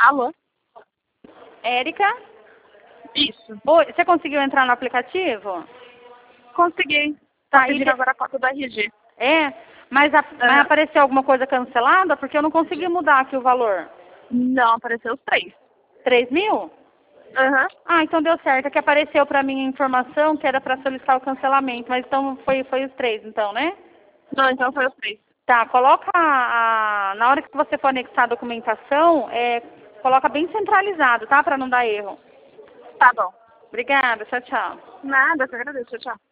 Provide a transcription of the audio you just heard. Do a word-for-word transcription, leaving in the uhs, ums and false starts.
Alô? Érica? Isso. Oi, você conseguiu entrar no aplicativo? Consegui. Tá, Tá e pedindo de- agora a foto do R G. É? Mas, a- mas apareceu alguma coisa cancelada? Porque eu não consegui mudar aqui o valor. Não, apareceu os três. Três mil? Aham. Ah, então deu certo. É que apareceu pra mim a informação que era pra solicitar o cancelamento. Mas então foi, foi os três, então, né? Não, então foi os três. Tá, coloca a, a- na hora que você for anexar a documentação, é, coloca bem centralizado, tá? Pra não dar erro. Tá bom. Obrigada, tchau, tchau. Nada, eu que agradeço. Tchau, tchau.